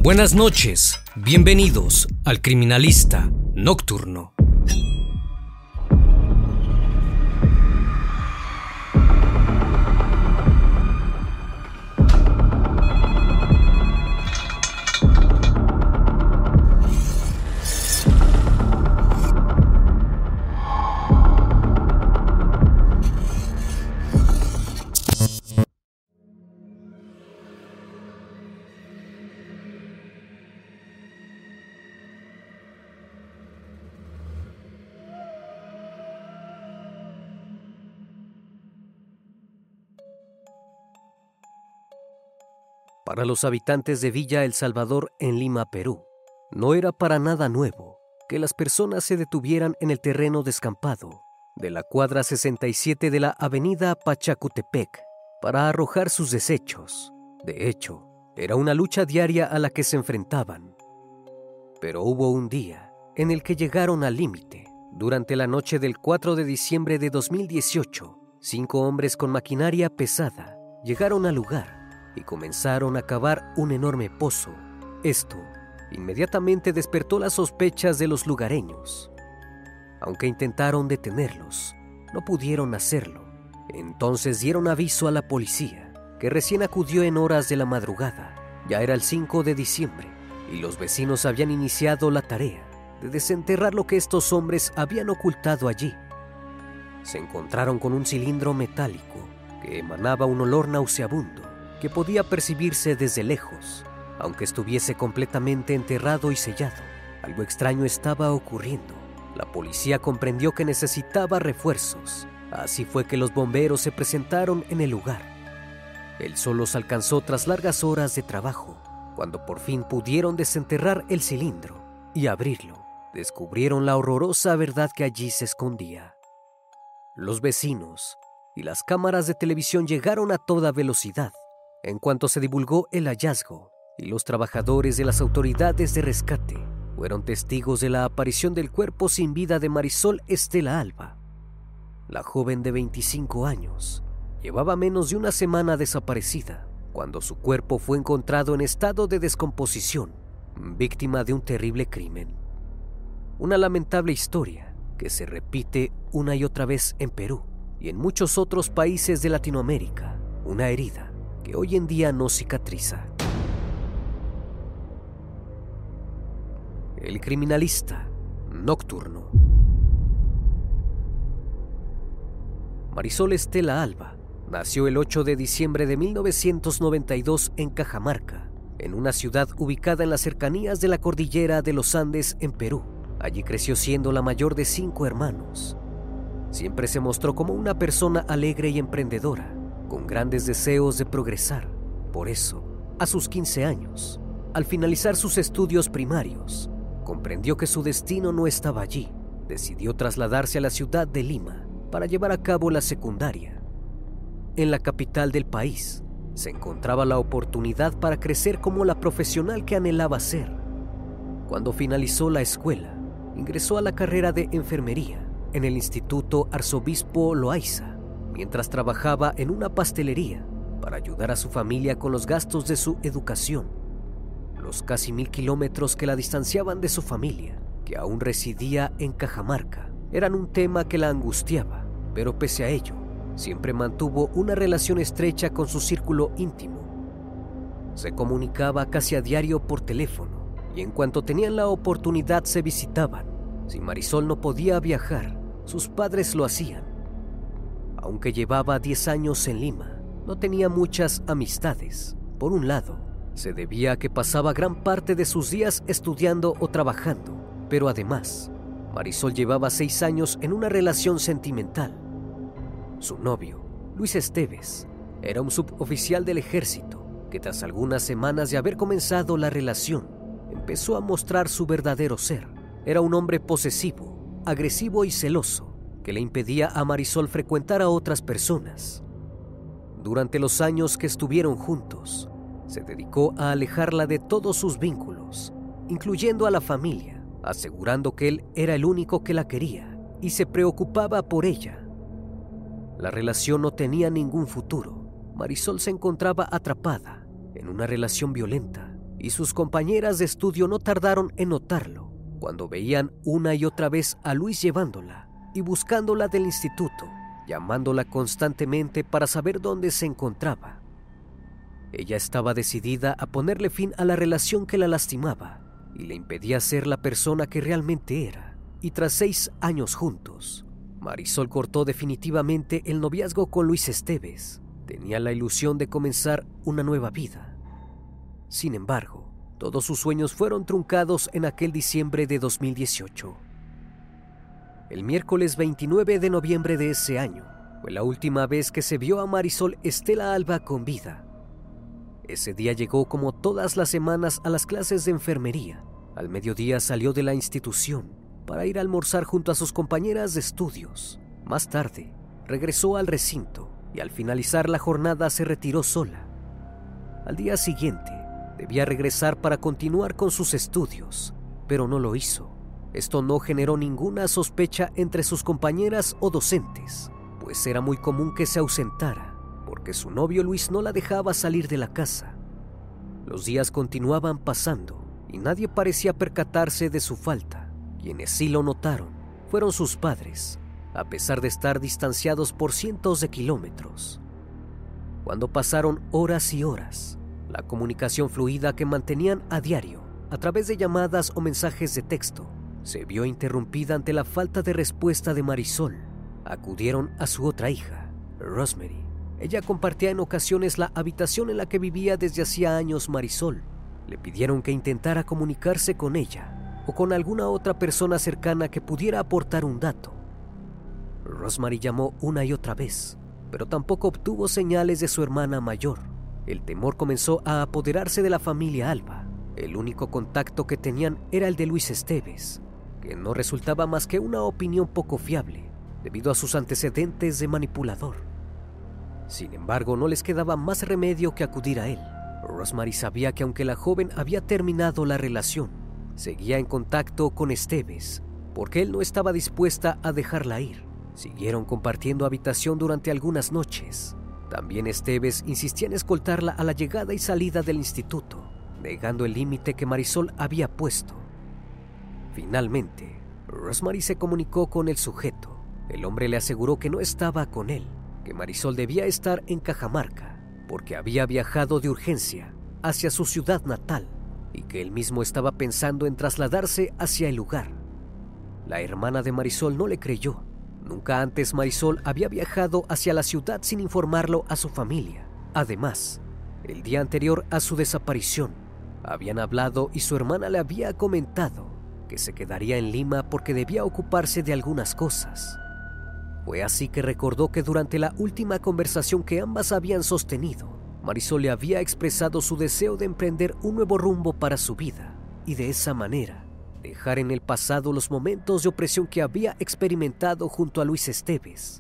Buenas noches, bienvenidos al Criminalista Nocturno. Para los habitantes de Villa El Salvador en Lima, Perú, no era para nada nuevo que las personas se detuvieran en el terreno descampado de la cuadra 67 de la avenida Pachacutepec para arrojar sus desechos. De hecho, era una lucha diaria a la que se enfrentaban. Pero hubo un día en el que llegaron al límite. Durante la noche del 4 de diciembre de 2018, 5 hombres con maquinaria pesada llegaron al lugar y comenzaron a cavar un enorme pozo. Esto inmediatamente despertó las sospechas de los lugareños. Aunque intentaron detenerlos, no pudieron hacerlo. Entonces dieron aviso a la policía, que recién acudió en horas de la madrugada. Ya era el 5 de diciembre y los vecinos habían iniciado la tarea de desenterrar lo que estos hombres habían ocultado allí. Se encontraron con un cilindro metálico que emanaba un olor nauseabundo que podía percibirse desde lejos, aunque estuviese completamente enterrado y sellado. Algo extraño estaba ocurriendo. La policía comprendió que necesitaba refuerzos. Así fue que los bomberos se presentaron en el lugar. El sol los alcanzó tras largas horas de trabajo. Cuando por fin pudieron desenterrar el cilindro y abrirlo, descubrieron la horrorosa verdad que allí se escondía. Los vecinos y las cámaras de televisión llegaron a toda velocidad en cuanto se divulgó el hallazgo, y los trabajadores de las autoridades de rescate fueron testigos de la aparición del cuerpo sin vida de Marisol Estela Alba. La joven de 25 años llevaba menos de una semana desaparecida cuando su cuerpo fue encontrado en estado de descomposición, víctima de un terrible crimen. Una lamentable historia que se repite una y otra vez en Perú y en muchos otros países de Latinoamérica. Una herida que hoy en día no cicatriza. El Criminalista Nocturno. Marisol Estela Alba nació el 8 de diciembre de 1992 en Cajamarca, en una ciudad ubicada en las cercanías de la cordillera de los Andes en Perú. Allí creció siendo la mayor de 5 hermanos. Siempre se mostró como una persona alegre y emprendedora, con grandes deseos de progresar. Por eso, a sus 15 años, al finalizar sus estudios primarios, comprendió que su destino no estaba allí. Decidió trasladarse a la ciudad de Lima para llevar a cabo la secundaria. En la capital del país, se encontraba la oportunidad para crecer como la profesional que anhelaba ser. Cuando finalizó la escuela, ingresó a la carrera de enfermería en el Instituto Arzobispo Loaiza, mientras trabajaba en una pastelería para ayudar a su familia con los gastos de su educación. Los casi 1000 kilómetros que la distanciaban de su familia, que aún residía en Cajamarca, eran un tema que la angustiaba, pero pese a ello, siempre mantuvo una relación estrecha con su círculo íntimo. Se comunicaba casi a diario por teléfono y en cuanto tenían la oportunidad se visitaban. Si Marisol no podía viajar, sus padres lo hacían. Aunque llevaba 10 años en Lima, no tenía muchas amistades. Por un lado, se debía a que pasaba gran parte de sus días estudiando o trabajando, pero además, Marisol llevaba 6 años en una relación sentimental. Su novio, Luis Esteves, era un suboficial del ejército que tras algunas semanas de haber comenzado la relación, empezó a mostrar su verdadero ser. Era un hombre posesivo, agresivo y celoso, que le impedía a Marisol frecuentar a otras personas. Durante los años que estuvieron juntos, se dedicó a alejarla de todos sus vínculos, incluyendo a la familia, asegurando que él era el único que la quería y se preocupaba por ella. La relación no tenía ningún futuro. Marisol se encontraba atrapada en una relación violenta y sus compañeras de estudio no tardaron en notarlo cuando veían una y otra vez a Luis llevándola y buscándola del instituto, llamándola constantemente para saber dónde se encontraba. Ella estaba decidida a ponerle fin a la relación que la lastimaba y le impedía ser la persona que realmente era. Y tras 6 años juntos, Marisol cortó definitivamente el noviazgo con Luis Esteves. Tenía la ilusión de comenzar una nueva vida. Sin embargo, todos sus sueños fueron truncados en aquel diciembre de 2018. El miércoles 29 de noviembre de ese año fue la última vez que se vio a Marisol Estela Alba con vida. Ese día llegó como todas las semanas a las clases de enfermería. Al mediodía salió de la institución para ir a almorzar junto a sus compañeras de estudios. Más tarde, regresó al recinto y al finalizar la jornada se retiró sola. Al día siguiente, debía regresar para continuar con sus estudios, pero no lo hizo. Esto no generó ninguna sospecha entre sus compañeras o docentes, pues era muy común que se ausentara, porque su novio Luis no la dejaba salir de la casa. Los días continuaban pasando y nadie parecía percatarse de su falta. Quienes sí lo notaron fueron sus padres, a pesar de estar distanciados por cientos de kilómetros. Cuando pasaron horas y horas, la comunicación fluida que mantenían a diario, a través de llamadas o mensajes de texto, se vio interrumpida ante la falta de respuesta de Marisol. Acudieron a su otra hija, Rosemary. Ella compartía en ocasiones la habitación en la que vivía desde hacía años Marisol. Le pidieron que intentara comunicarse con ella o con alguna otra persona cercana que pudiera aportar un dato. Rosemary llamó una y otra vez, pero tampoco obtuvo señales de su hermana mayor. El temor comenzó a apoderarse de la familia Alba. El único contacto que tenían era el de Luis Esteves, que no resultaba más que una opinión poco fiable, debido a sus antecedentes de manipulador. Sin embargo, no les quedaba más remedio que acudir a él. Rosemary sabía que aunque la joven había terminado la relación, seguía en contacto con Esteves, porque él no estaba dispuesta a dejarla ir. Siguieron compartiendo habitación durante algunas noches. También Esteves insistía en escoltarla a la llegada y salida del instituto, negando el límite que Marisol había puesto. Finalmente, Rosemary se comunicó con el sujeto. El hombre le aseguró que no estaba con él, que Marisol debía estar en Cajamarca, porque había viajado de urgencia hacia su ciudad natal y que él mismo estaba pensando en trasladarse hacia el lugar. La hermana de Marisol no le creyó. Nunca antes Marisol había viajado hacia la ciudad sin informarlo a su familia. Además, el día anterior a su desaparición, habían hablado y su hermana le había comentado que se quedaría en Lima porque debía ocuparse de algunas cosas. Fue así que recordó que durante la última conversación que ambas habían sostenido, Marisol le había expresado su deseo de emprender un nuevo rumbo para su vida y de esa manera dejar en el pasado los momentos de opresión que había experimentado junto a Luis Esteves.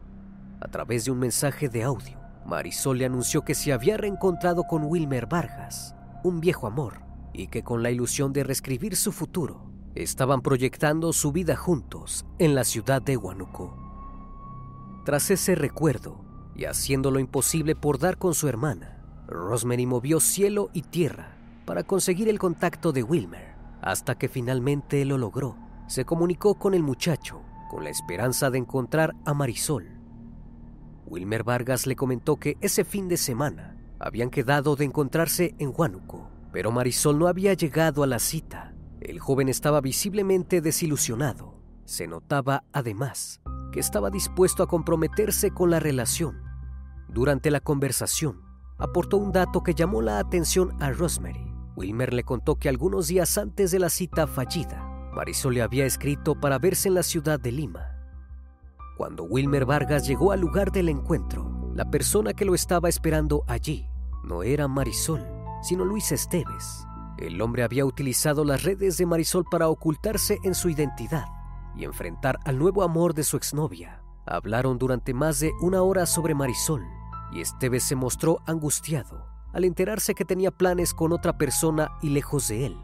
A través de un mensaje de audio, Marisol le anunció que se había reencontrado con Wilmer Vargas, un viejo amor, y que con la ilusión de reescribir su futuro, estaban proyectando su vida juntos en la ciudad de Huánuco. Tras ese recuerdo, y haciendo lo imposible por dar con su hermana, Rosemary movió cielo y tierra para conseguir el contacto de Wilmer, hasta que finalmente lo logró. Se comunicó con el muchacho con la esperanza de encontrar a Marisol. Wilmer Vargas le comentó que ese fin de semana habían quedado de encontrarse en Huánuco, pero Marisol no había llegado a la cita. El joven estaba visiblemente desilusionado. Se notaba, además, que estaba dispuesto a comprometerse con la relación. Durante la conversación, aportó un dato que llamó la atención a Rosemary. Wilmer le contó que algunos días antes de la cita fallida, Marisol le había escrito para verse en la ciudad de Lima. Cuando Wilmer Vargas llegó al lugar del encuentro, la persona que lo estaba esperando allí no era Marisol, sino Luis Esteves. El hombre había utilizado las redes de Marisol para ocultarse en su identidad y enfrentar al nuevo amor de su exnovia. Hablaron durante más de 1 hora sobre Marisol y Esteves se mostró angustiado al enterarse que tenía planes con otra persona y lejos de él.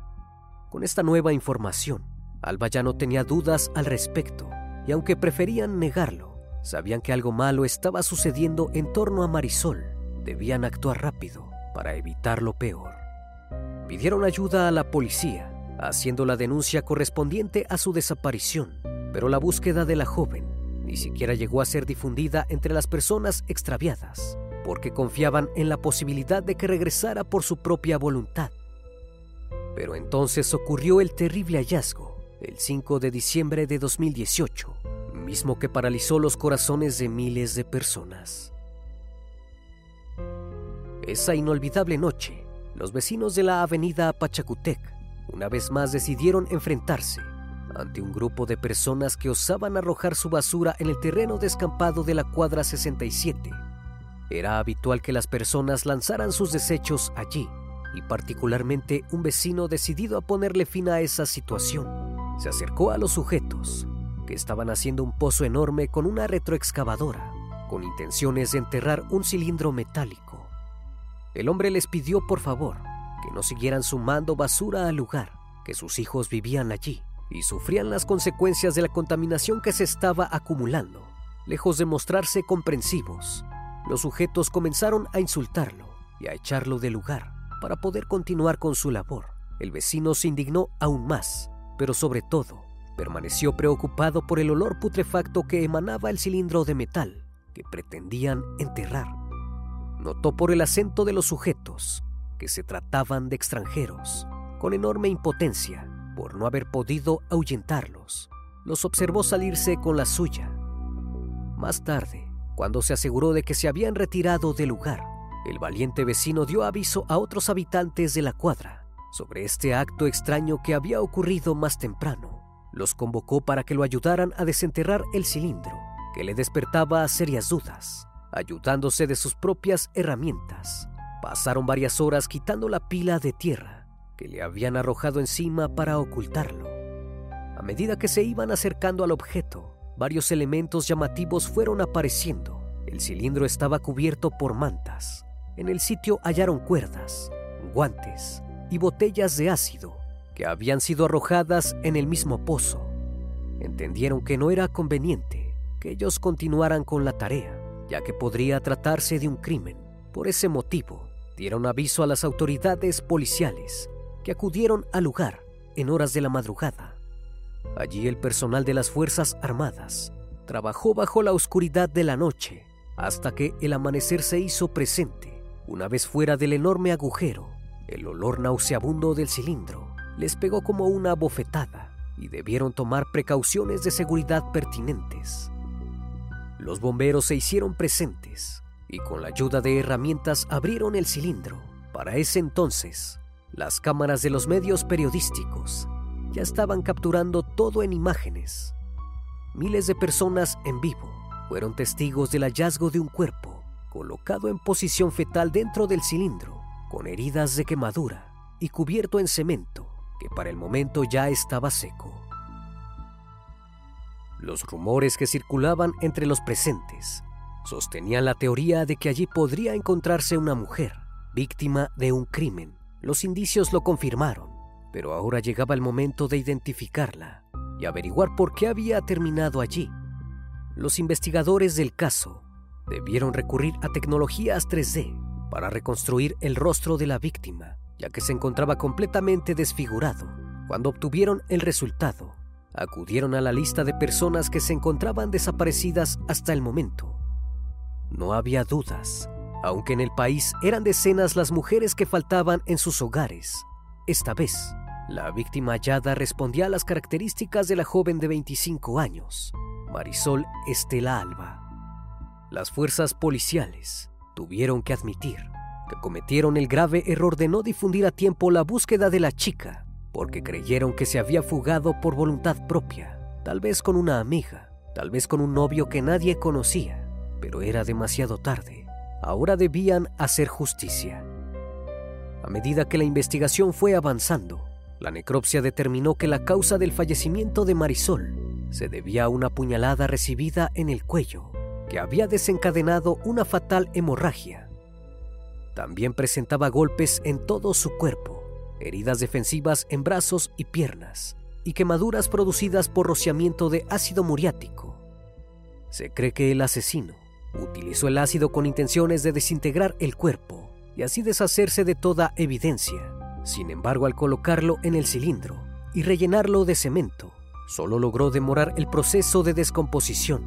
Con esta nueva información, Alba ya no tenía dudas al respecto, y aunque preferían negarlo, sabían que algo malo estaba sucediendo en torno a Marisol. Debían actuar rápido para evitar lo peor. Pidieron ayuda a la policía, haciendo la denuncia correspondiente a su desaparición, pero la búsqueda de la joven ni siquiera llegó a ser difundida entre las personas extraviadas, porque confiaban en la posibilidad de que regresara por su propia voluntad. Pero entonces ocurrió el terrible hallazgo, el 5 de diciembre de 2018, mismo que paralizó los corazones de miles de personas. Esa inolvidable noche, los vecinos de la avenida Pachacútec una vez más decidieron enfrentarse ante un grupo de personas que osaban arrojar su basura en el terreno descampado de la cuadra 67. Era habitual que las personas lanzaran sus desechos allí, y particularmente un vecino decidido a ponerle fin a esa situación, se acercó a los sujetos que estaban haciendo un pozo enorme con una retroexcavadora, con intenciones de enterrar un cilindro metálico. El hombre les pidió por favor que no siguieran sumando basura al lugar, que sus hijos vivían allí y sufrían las consecuencias de la contaminación que se estaba acumulando. Lejos de mostrarse comprensivos, los sujetos comenzaron a insultarlo y a echarlo del lugar para poder continuar con su labor. El vecino se indignó aún más, pero sobre todo, permaneció preocupado por el olor putrefacto que emanaba el cilindro de metal que pretendían enterrar. Notó por el acento de los sujetos que se trataban de extranjeros. Con enorme impotencia por no haber podido ahuyentarlos, los observó salirse con la suya. Más tarde, cuando se aseguró de que se habían retirado del lugar, el valiente vecino dio aviso a otros habitantes de la cuadra sobre este acto extraño que había ocurrido más temprano. Los convocó para que lo ayudaran a desenterrar el cilindro, que le despertaba serias dudas, ayudándose de sus propias herramientas. Pasaron varias horas quitando la pila de tierra que le habían arrojado encima para ocultarlo. A medida que se iban acercando al objeto, varios elementos llamativos fueron apareciendo. El cilindro estaba cubierto por mantas. En el sitio hallaron cuerdas, guantes y botellas de ácido que habían sido arrojadas en el mismo pozo. Entendieron que no era conveniente que ellos continuaran con la tarea, ya que podría tratarse de un crimen. Por ese motivo, dieron aviso a las autoridades policiales, que acudieron al lugar en horas de la madrugada. Allí el personal de las Fuerzas Armadas trabajó bajo la oscuridad de la noche hasta que el amanecer se hizo presente. Una vez fuera del enorme agujero, el olor nauseabundo del cilindro les pegó como una bofetada y debieron tomar precauciones de seguridad pertinentes. Los bomberos se hicieron presentes y con la ayuda de herramientas abrieron el cilindro. Para ese entonces, las cámaras de los medios periodísticos ya estaban capturando todo en imágenes. Miles de personas en vivo fueron testigos del hallazgo de un cuerpo colocado en posición fetal dentro del cilindro, con heridas de quemadura y cubierto en cemento que para el momento ya estaba seco. Los rumores que circulaban entre los presentes sostenían la teoría de que allí podría encontrarse una mujer, víctima de un crimen. Los indicios lo confirmaron, pero ahora llegaba el momento de identificarla y averiguar por qué había terminado allí. Los investigadores del caso debieron recurrir a tecnologías 3D para reconstruir el rostro de la víctima, ya que se encontraba completamente desfigurado. Cuando obtuvieron el resultado, acudieron a la lista de personas que se encontraban desaparecidas hasta el momento. No había dudas, aunque en el país eran decenas las mujeres que faltaban en sus hogares. Esta vez, la víctima hallada respondía a las características de la joven de 25 años, Marisol Estela Alba. Las fuerzas policiales tuvieron que admitir que cometieron el grave error de no difundir a tiempo la búsqueda de la chica, porque creyeron que se había fugado por voluntad propia, tal vez con una amiga, tal vez con un novio que nadie conocía, pero era demasiado tarde. Ahora debían hacer justicia. A medida que la investigación fue avanzando, la necropsia determinó que la causa del fallecimiento de Marisol se debía a una puñalada recibida en el cuello, que había desencadenado una fatal hemorragia. También presentaba golpes en todo su cuerpo, heridas defensivas en brazos y piernas, y quemaduras producidas por rociamiento de ácido muriático. Se cree que el asesino utilizó el ácido con intenciones de desintegrar el cuerpo y así deshacerse de toda evidencia. Sin embargo, al colocarlo en el cilindro y rellenarlo de cemento, solo logró demorar el proceso de descomposición.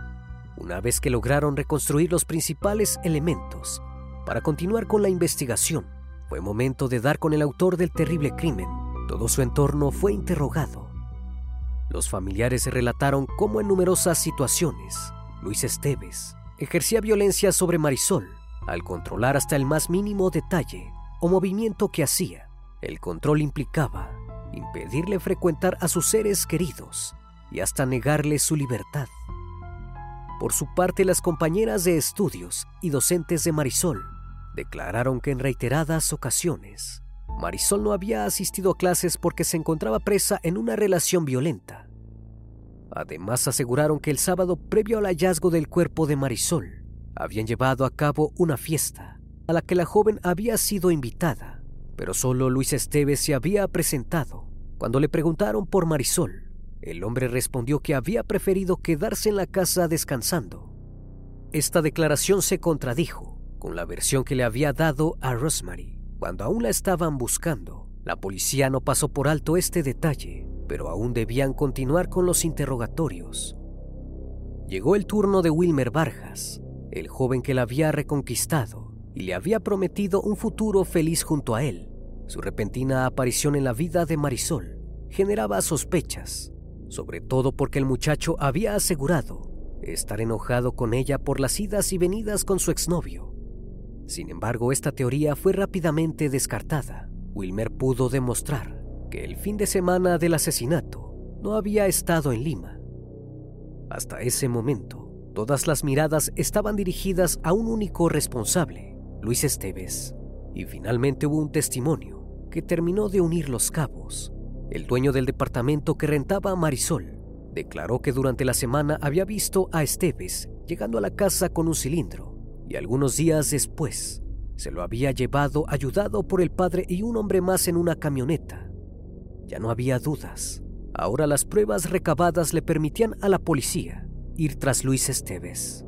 Una vez que lograron reconstruir los principales elementos para continuar con la investigación, fue momento de dar con el autor del terrible crimen. Todo su entorno fue interrogado. Los familiares relataron cómo en numerosas situaciones Luis Esteves ejercía violencia sobre Marisol al controlar hasta el más mínimo detalle o movimiento que hacía. El control implicaba impedirle frecuentar a sus seres queridos y hasta negarle su libertad. Por su parte, las compañeras de estudios y docentes de Marisol declararon que en reiteradas ocasiones Marisol no había asistido a clases porque se encontraba presa en una relación violenta. Además, aseguraron que el sábado previo al hallazgo del cuerpo de Marisol, habían llevado a cabo una fiesta a la que la joven había sido invitada, pero solo Luis Esteves se había presentado. Cuando le preguntaron por Marisol, el hombre respondió que había preferido quedarse en la casa descansando. Esta declaración se contradijo con la versión que le había dado a Rosemary. Cuando aún la estaban buscando, la policía no pasó por alto este detalle, pero aún debían continuar con los interrogatorios. Llegó el turno de Wilmer Vargas, el joven que la había reconquistado y le había prometido un futuro feliz junto a él. Su repentina aparición en la vida de Marisol generaba sospechas, sobre todo porque el muchacho había asegurado estar enojado con ella por las idas y venidas con su exnovio. Sin embargo, esta teoría fue rápidamente descartada. Wilmer pudo demostrar que el fin de semana del asesinato no había estado en Lima. Hasta ese momento, todas las miradas estaban dirigidas a un único responsable, Luis Esteves, y finalmente hubo un testimonio que terminó de unir los cabos. El dueño del departamento que rentaba a Marisol declaró que durante la semana había visto a Esteves llegando a la casa con un cilindro y algunos días después se lo había llevado ayudado por el padre y un hombre más en una camioneta. Ya no había dudas. Ahora las pruebas recabadas le permitían a la policía ir tras Luis Esteves.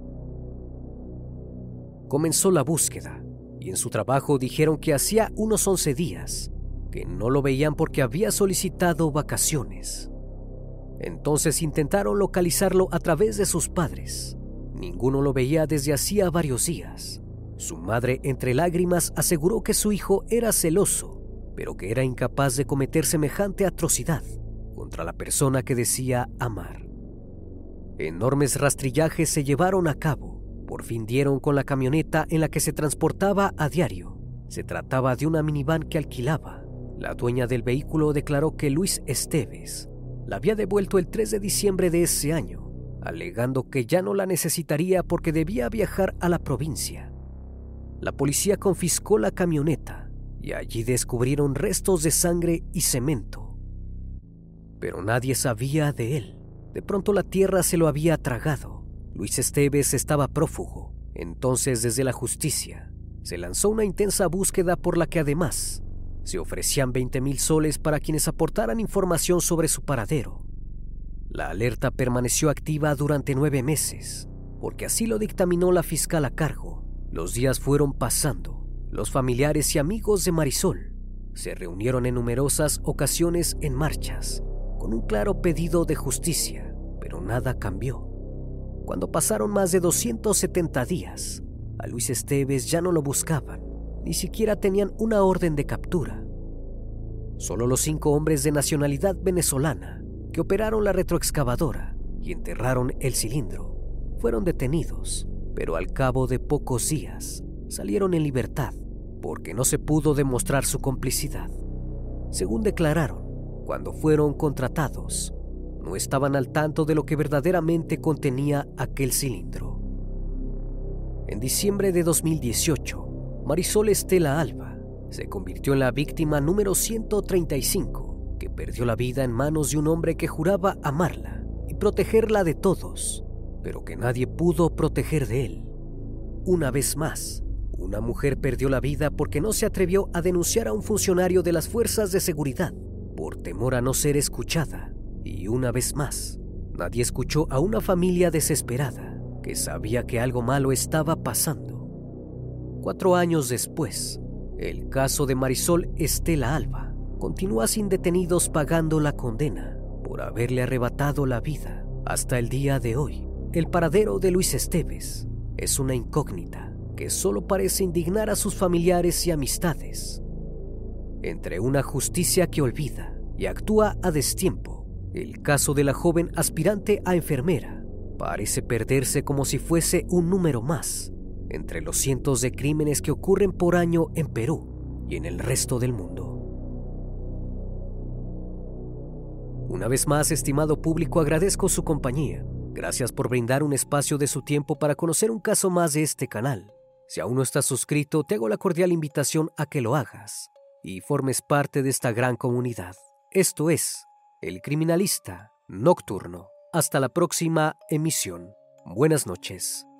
Comenzó la búsqueda y en su trabajo dijeron que hacía unos 11 días que no lo veían porque había solicitado vacaciones. Entonces intentaron localizarlo a través de sus padres. Ninguno lo veía desde hacía varios días. Su madre, entre lágrimas, aseguró que su hijo era celoso, pero que era incapaz de cometer semejante atrocidad contra la persona que decía amar. Enormes rastrillajes se llevaron a cabo. Por fin dieron con la camioneta en la que se transportaba a diario. Se trataba de una minivan que alquilaba. La dueña del vehículo declaró que Luis Esteves la había devuelto el 3 de diciembre de ese año, alegando que ya no la necesitaría porque debía viajar a la provincia. La policía confiscó la camioneta y allí descubrieron restos de sangre y cemento. Pero nadie sabía de él. De pronto la tierra se lo había tragado. Luis Esteves estaba prófugo. Entonces, desde la justicia, se lanzó una intensa búsqueda por la que además se ofrecían 20,000 soles para quienes aportaran información sobre su paradero. La alerta permaneció activa durante 9 meses, porque así lo dictaminó la fiscal a cargo. Los días fueron pasando. Los familiares y amigos de Marisol se reunieron en numerosas ocasiones en marchas, con un claro pedido de justicia, pero nada cambió. Cuando pasaron más de 270 días, a Luis Esteves ya no lo buscaban, ni siquiera tenían una orden de captura. Solo los 5 hombres de nacionalidad venezolana que operaron la retroexcavadora y enterraron el cilindro fueron detenidos, pero al cabo de pocos días salieron en libertad porque no se pudo demostrar su complicidad. Según declararon, cuando fueron contratados, no estaban al tanto de lo que verdaderamente contenía aquel cilindro. En diciembre de 2018, Marisol Estela Alba se convirtió en la víctima número 135 que perdió la vida en manos de un hombre que juraba amarla y protegerla de todos, pero que nadie pudo proteger de él. Una vez más, una mujer perdió la vida porque no se atrevió a denunciar a un funcionario de las fuerzas de seguridad por temor a no ser escuchada. Y una vez más, nadie escuchó a una familia desesperada que sabía que algo malo estaba pasando. 4 años después, El caso de Marisol Estela Alba continúa sin detenidos pagando la condena por haberle arrebatado la vida. Hasta el día de hoy, el paradero de Luis Esteves es una incógnita que solo parece indignar a sus familiares y amistades. Entre una justicia que olvida y actúa a destiempo, el caso de la joven aspirante a enfermera parece perderse como si fuese un número más entre los cientos de crímenes que ocurren por año en Perú y en el resto del mundo. Una vez más, estimado público, agradezco su compañía. Gracias por brindar un espacio de su tiempo para conocer un caso más de este canal. Si aún no estás suscrito, te hago la cordial invitación a que lo hagas y formes parte de esta gran comunidad. Esto es El Criminalista Nocturno. Hasta la próxima emisión. Buenas noches.